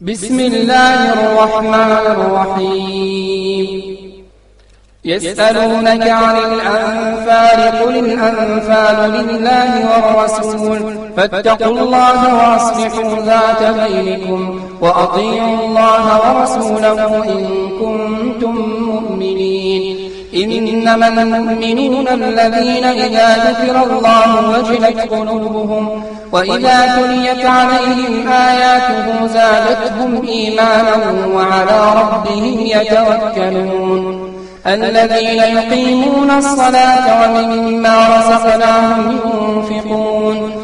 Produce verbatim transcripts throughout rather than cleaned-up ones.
بسم الله الرحمن الرحيم يسألونك عن الأنفال قل الأنفال لله والرسول فاتقوا الله وأصلحوا ذات بينكم وأطيعوا الله ورسوله إن كنتم مؤمنين إنما المؤمنون الذين إذا ذكر الله وجلت قلوبهم وإذا تليت عليهم آياته زادتهم إيمانا وعلى ربهم يتوكلون الذين يقيمون الصلاة ومما رزقناهم ينفقون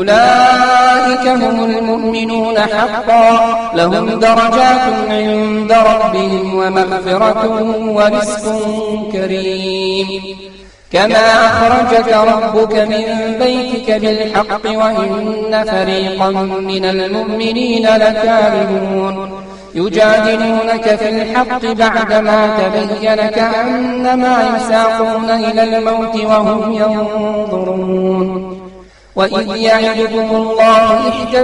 أولئك هم المؤمنون حقا لهم درجات عند ربهم ومغفرة ورزق كريم كما أخرجك ربك من بيتك بالحق وإن فريقا من المؤمنين لكارهون يجادلونك في الحق بعدما تبين كأنما يساقون إلى الموت وهم ينظرون وإذ يعدكم الله إحدى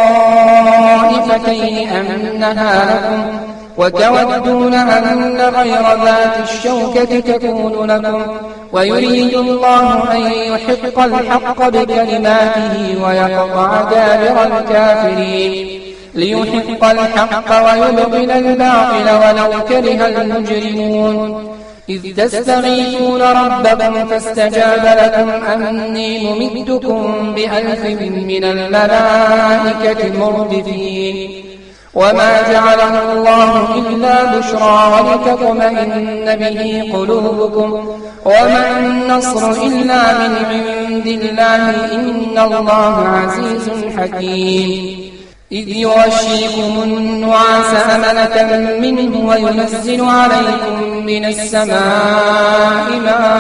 الطائفتين أنها لكم وتودون أن غير ذات الشوكة تكون لكم ويريد الله أن يحق الحق بكلماته ويقطع دابر الكافرين ليحق الحق ويبطل الباطل ولو كره المجرمون إذ تستغيثون ربكم فاستجاب لكم أني ممدكم بألف من الملائكة مردفين وما جعله الله إلا بشرى ولتطمئن به قلوبكم وما النصر إلا من عند الله إن الله عزيز حكيم إذ يغشيكم النعاس أمنة منه وينزل عليكم من السماء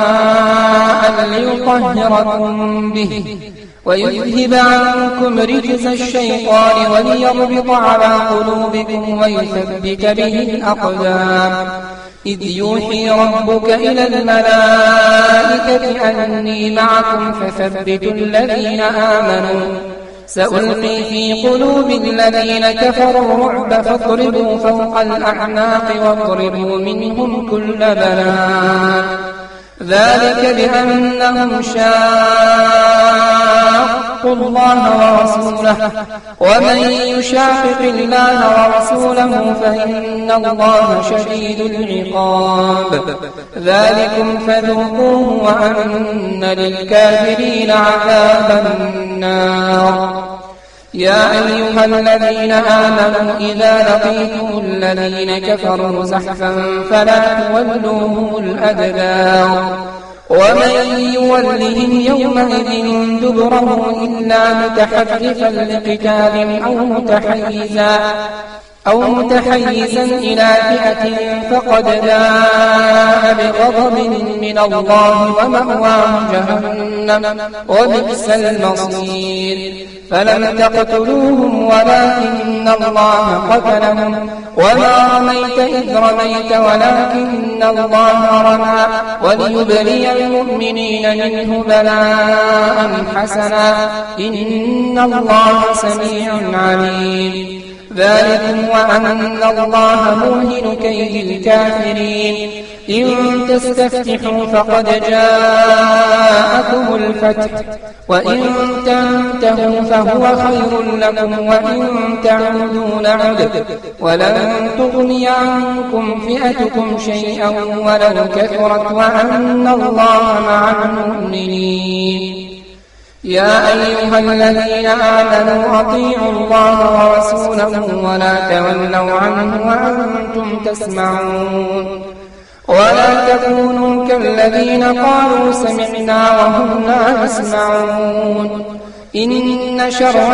ماء ليطهركم به ويذهب عنكم رجز الشيطان وليربط على قلوبكم ويثبت به الأقدام إذ يوحي ربك إلى الملائكة أني معكم فثبتوا الذين آمنوا سألقي في قلوب الذين كفروا الرعب فاضربوا فوق الأعناق واضربوا منهم كل بنان ذلك بأنهم شاقوا الله ورسوله ومن يشاقق الله ورسوله فإن الله شديد العقاب ذلكم فذوقوه وأن للكافرين عذاب النار يا أيها الذين آمنوا إذا لقيتم الذين كفروا زحفا فلا تولوهم الأدبار ومن يولهم يومئذ دبره إلا متحرفا لقتال أو متحيزا أو متحيزا إلى فئة فقد باء بغضب من الله ومأواه جهنم وبئس المصير فلم تقتلوهم ولكن الله قتلهم وما رميت إذ رميت ولكن الله رمى وليبلي المؤمنين منه بلاء حسنا إن الله سميع عليم ذلكم وأن الله موهن كيد الكافرين إن تستفتحوا فقد جاءكم الفتح وإن تنتهوا فهو خير لكم وإن تعودوا نعد ولن تغني عنكم فئتكم شيئا ولو كثرت وأن الله مع المؤمنين يا أيها الذين آمنوا أطيعوا الله ورسوله ولا تولوا عنه وأنتم تسمعون ولا تكونوا كالذين قالوا سمعنا وهم لا يسمعون إن شر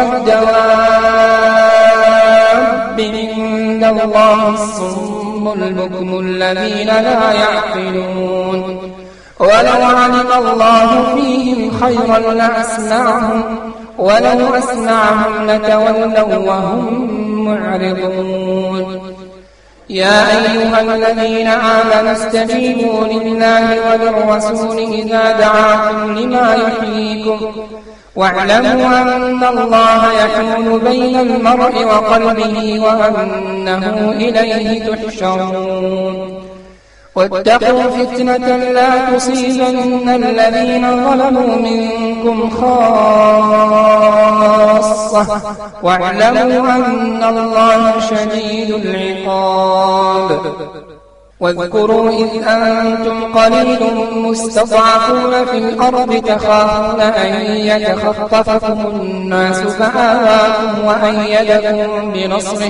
الدواب عند الله الصم البكم الذين لا يعقلون ولو علم الله فيهم خيرا لأسمعهم ولو أسمعهم لتولوا وهم معرضون يا أيها الذين آمنوا استجيبوا لله وللرسول إذا دعاكم لما يحييكم واعلموا أن الله يحول بين المرء وقلبه وأنه إليه تحشرون واتقوا فتنة لا تصيبن الذين ظلموا منكم خاصة واعلموا أن الله شديد العقاب واذكروا إذ أنتم قليل مستضعفون في الأرض تخافون أن يتخطفكم الناس فآواكم وأيدكم بنصره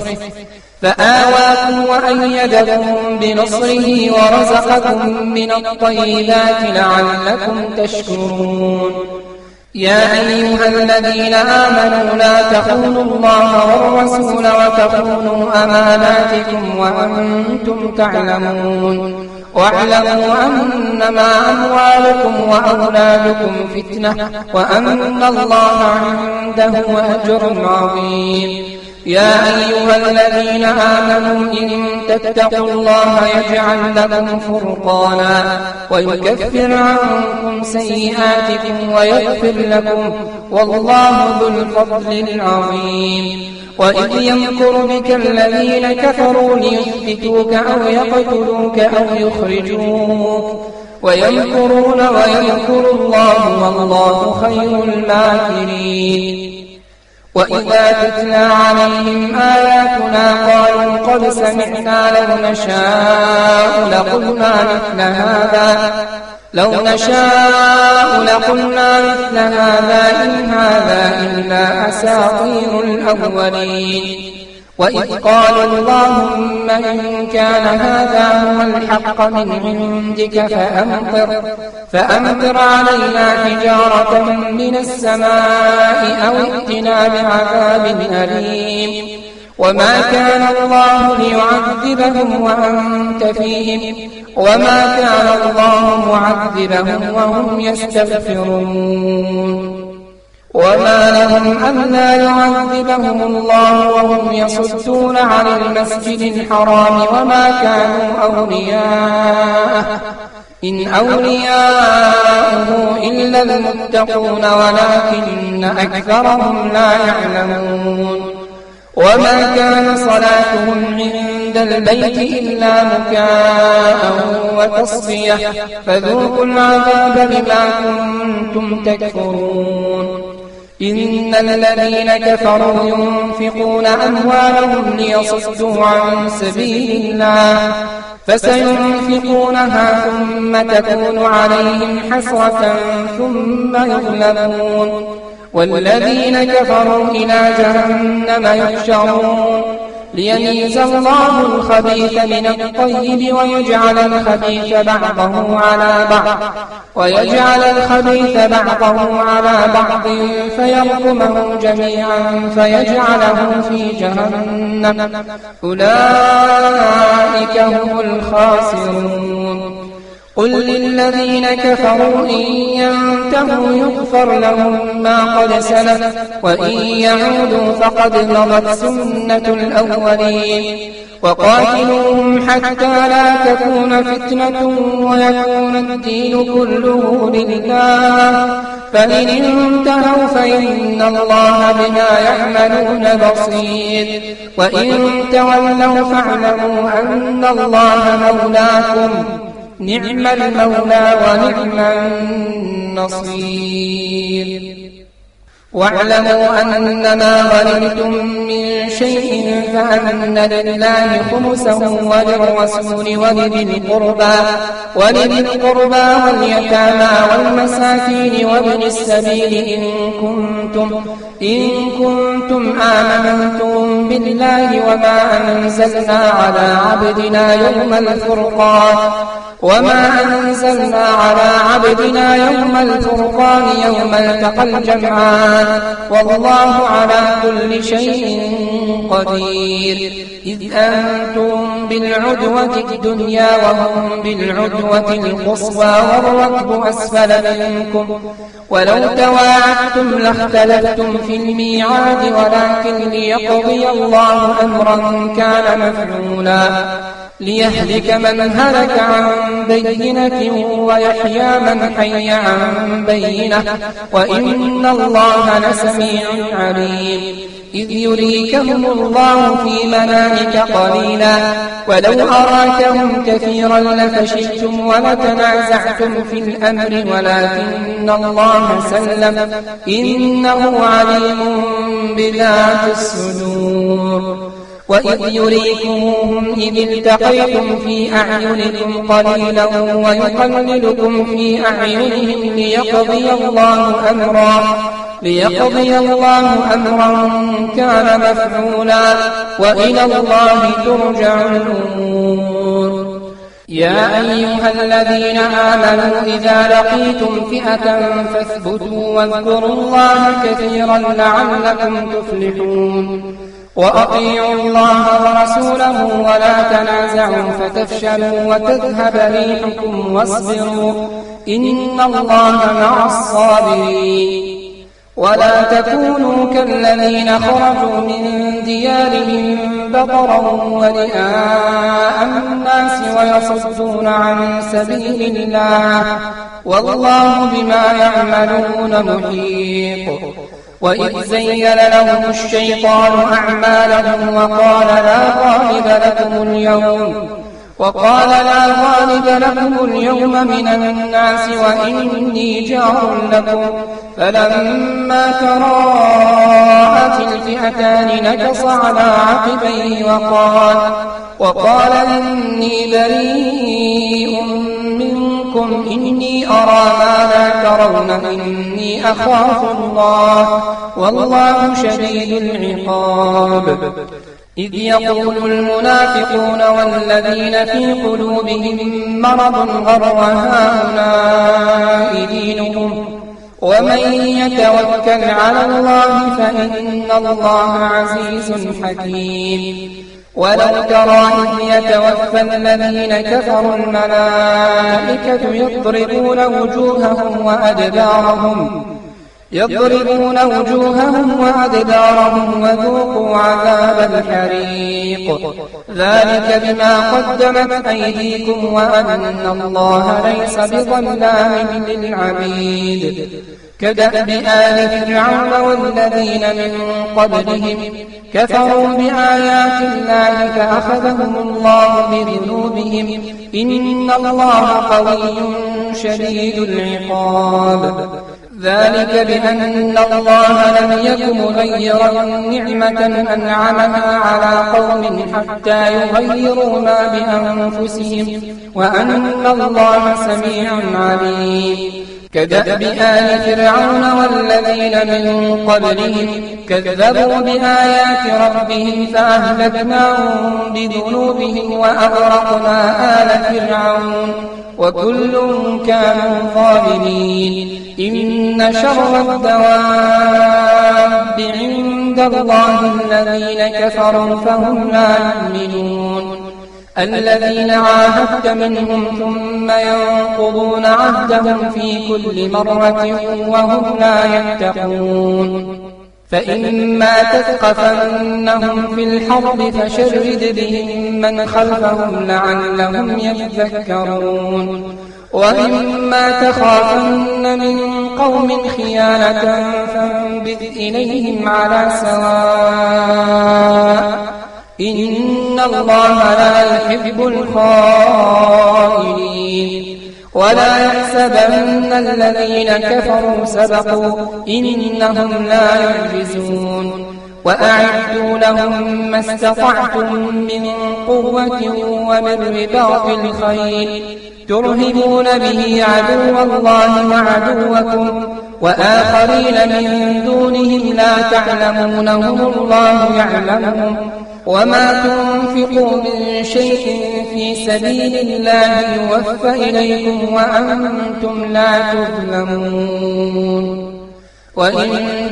فآواكم وأيدكم بنصره ورزقكم من الطيبات لعلكم تشكرون يا أيها الذين آمنوا لا تخونوا الله والرسول وتخونوا أماناتكم وأنتم تعلمون واعلموا أنما أموالكم وأولادكم فتنة وأن الله عنده أجر عظيم يا أيها الذين آمنوا إن تتقوا الله يجعل لكم فرقانا ويكفر عنكم سيئاتكم ويغفر لكم والله ذو الفضل العظيم وإذ يمكر بك الذين كفروا ليثبتوك أو يقتلوك أو يخرجوك ويمكرون ويمكر الله والله خير الماكرين وإذا تتلى عليهم آياتنا قالوا قد سمعنا لو نشاء لقلنا مثل هذا لو نشاء لقلنا مثل هذا إن هذا إلا أساطير الأولين وإذ قالوا اللهم إن كان هذا هو الحق من عندك فأمطر, فأمطر علينا حجارة من السماء أو ائتنا بعذاب أليم وما كان الله ليعذبهم وأنت فيهم وما كان الله معذبهم وهم يستغفرون وما لهم ألا يعذبهم الله وهم يصدون عن المسجد الحرام وما كانوا أولياءه إن أولياؤه إلا المتقون ولكن أكثرهم لا يعلمون وما كان صلاتهم عند البيت إلا مكاء وتصفية فذوقوا العذاب بما كنتم تكفرون إن الذين كفروا ينفقون أموالهم ليصدوا عن سبيل الله فسينفقونها ثم تكون عليهم حسرة ثم يغلبون والذين كفروا إلى جهنم يحشرون ليميز الله الخبيث من الطيب ويجعل الخبيث بعضه على بعض ويجعل الخبيث بعضه على بعض فيرقمه جميعا فيجعله في جهنم أولئك هم الخاسرون قل للذين كفروا إن ينتهوا يغفر لهم ما قد سلف وإن يعودوا فقد مضت سنة الأولين وقاتلوهم حتى لا تكون فتنة ويكون الدين كله لله فإن انتهوا فإن الله بما يعملون بصير وإن تولوا فاعلموا أن الله مولاكم نعم المولى ونعم النصير واعلموا أنما غنمتم من شيء فأن لله خمسه وللرسول ولذي القربى ولذي القربى واليتامى والمساكين وابن السبيل إن كنتم إن كنتم آمنتم بالله وما أنزلنا على عبدنا يوم الفرقان وما أنزلنا على عبدنا يوم الفرقان يوم التقى الجمعان والله على كل شيء قدير إذ أنتم بالعدوة الدنيا وهم بالعدوة القصوى والركب أسفل منكم ولو تواعدتم لاختلفتم في الميعاد ولكن ليقضي الله أمرا كان مفعولا ليهلك من هلك عن بينة ويحيى من حي عن بينة وإن الله لسميع عليم. إذ يريكهم الله في منامك قليلا ولو أراكهم كثيرا لفشلتم ولتنازعتم في الأمر ولكن الله سلم إنه عليم بذات الصدور. وإذ يريكموهم إذ التقيتم في أعينكم قليلا ويقللكم في أعينهم ليقضي الله أمرا ليقضي الله أمرا كان مفعولا وإلى الله ترجع الأمور. يا أيها الذين آمنوا إذا لقيتم فئة فاثبتوا واذكروا الله كثيرا لعلكم تفلحون. وأطيعوا الله ورسوله ولا تنازعوا فتفشلوا وتذهب ريحكم واصبروا إن الله مع الصابرين. ولا تكونوا كالذين خرجوا من ديارهم بطرا ورئاء الناس ويصدون عن سبيل الله والله بما يعملون محيط. وإذ زين لهم الشيطان أعمالهم وقال لا غالب لكم اليوم وقال لا غالب لكم اليوم من الناس وإني جار لكم فلما تراءت الفئتان نكص على عقبيه وقال وقال إني بريء منكم إني أرى ما لا ترون إني أخاف الله والله شديد العقاب. إذ يقول المنافقون والذين في قلوبهم مرض غر هؤلاء دينهم ومن يتوكل على الله فإن الله عزيز حكيم. ولو ترى إذ يتوفى الذين كفروا الملائكة يضربون وجوههم وأدبارهم يضربون وجوههم وأدبارهم وذوقوا عذاب الحريق ذلك بما قدمت أيديكم وأن الله ليس بظلام للعبيد. كدأب آل فرعون والذين من قبلهم كفروا بآيات الله فأخذهم الله بذنوبهم إن الله قوي شديد العقاب. ذلك بأن الله لم يكن مغيرا نعمة أنعمها على قوم حتى يغيروا ما بأنفسهم وأن الله سميع عليم. كدأب آل فرعون والذين من قبلهم كذبوا بآيات ربهم فأهلكناهم بذنوبهم وأغرقنا آل فرعون وكل كانوا ظالمين. إن شر الدواب عند الله الذين كفروا فهم لا يؤمنون. الذين عاهدت منهم ثم ينقضون عهدهم في كل مرة وهم لا يتقون. فإما تثقفنهم في الحرب فشرد بهم من خلفهم لعلهم يذكرون. وإما تخافن من قوم خيانة فانبذ إليهم على سواء إن الله لا يحب الخائنين. ولا يحسبن الذين كفروا سبقوا إنهم لا يعجزون. وأعدوا لهم ما استطعتم من قوة ومن رباط الخيل ترهبون به عدو الله وعدوكم وآخرين من دونهم لا تعلمونهم الله يعلمهم وما تنفقوا من شيء في سبيل الله يوفى إليكم وأنتم لا تظلمون. وإن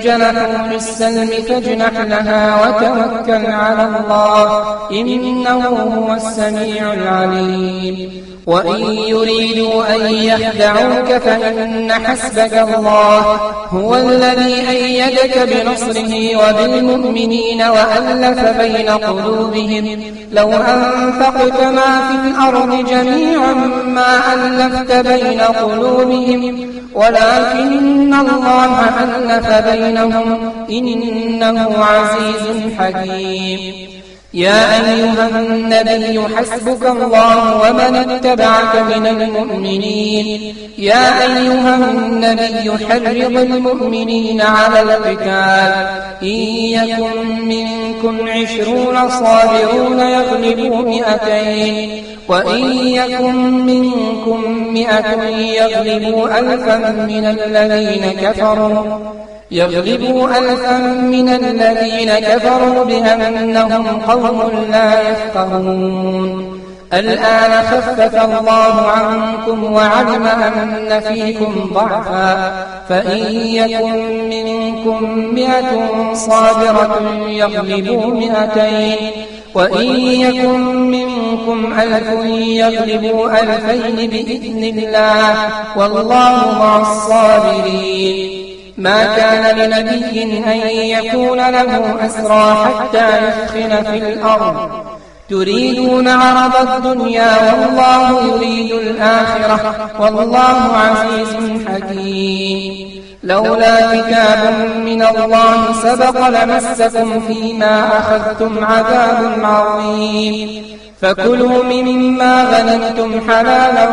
جنحوا للسلم فاجنح لها وتوكل على الله إنه هو السميع العليم وإن يريدوا أن يخدعوك فإن حسبك الله هو الذي أيدك بنصره وبالمؤمنين وألف بين قلوبهم لو أنفقت ما في الأرض جميعا ما ألفت بين قلوبهم ولكن الله ألف بينهم إنه عزيز حكيم يا أيها النبي حسبك الله ومن اتبعك من المؤمنين يا أيها النبي حرض المؤمنين على القتال إن يكن منكم عشرون صابرون يغلبوا مئتين وإن يكن منكم مئة يغلبوا ألفا من الذين كفروا يغلبوا ألفا من الذين كفروا بأنهم قوم لا يفقهون الآن خفف الله عنكم وعلم أن فيكم ضعفا فإن يكن منكم مئة صابرة يغلبوا مئتين وإن يكن منكم ألف يغلبوا ألفين بإذن الله والله مع الصابرين ما كان لنبي أن يكون له أسرى حتى يثخن في الأرض تريدون عرض الدنيا والله يريد الآخرة والله عزيز حكيم لولا كتاب من الله سبق لمسكم فيما أخذتم عذاب عظيم فكلوا مما غنمتم حلالا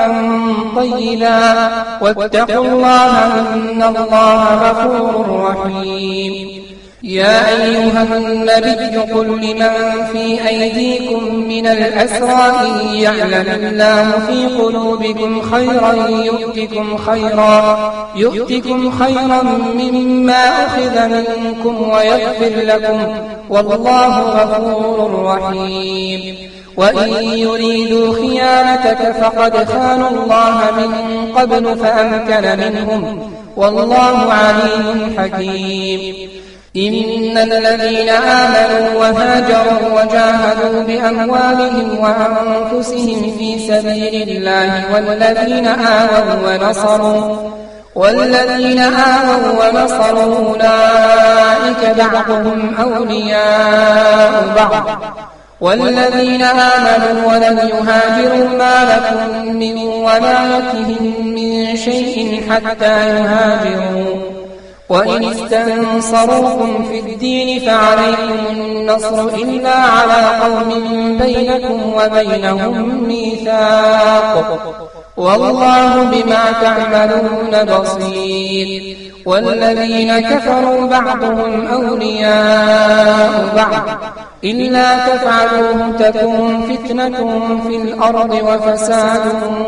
طيبا واتقوا الله إن الله غفور رحيم يا أيها النبي قل لمن في أيديكم من الأسرى إن يعلم الله في قلوبكم خيرا يؤتكم خيرا يؤتكم خيرا مما أخذ منكم ويغفر لكم والله غفور رحيم وإن يريدوا خيانتك فقد خانوا الله من قبل فأمكن منهم والله عليم حكيم إن الذين آمنوا وهاجروا وجاهدوا بأموالهم وأنفسهم في سبيل الله والذين آووا ونصروا والذين آووا ونصروا أولئك بعضهم أولياء بعض والذين آمنوا ولم يهاجروا ما لكم من ولايتهم من شيء حتى يهاجروا وإن استنصروكم في الدين فعليكم النصر إلا على قوم بينكم وبينهم ميثاق والله بما تعملون بصير والذين كفروا بعضهم أولياء بعض إلا تفعلوه تكون فتنة في الأرض وفساد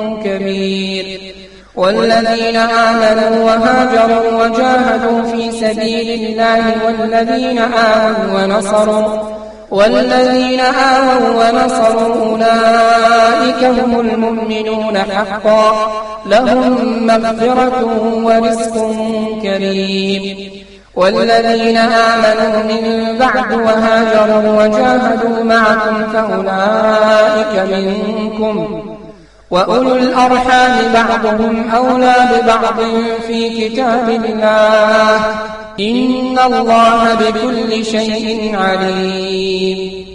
كبير والذين آمنوا وهاجروا وجاهدوا في سبيل الله والذين آووا ونصروا والذين آووا ونصروا أولئك هم المؤمنون حقا لهم مغفرة ورزق كريم والذين آمنوا من بعد وهاجروا وجاهدوا معكم فأولئك منكم وأولو الأرحام بعضهم أولى ببعض في كتاب الله إن الله بكل شيء عليم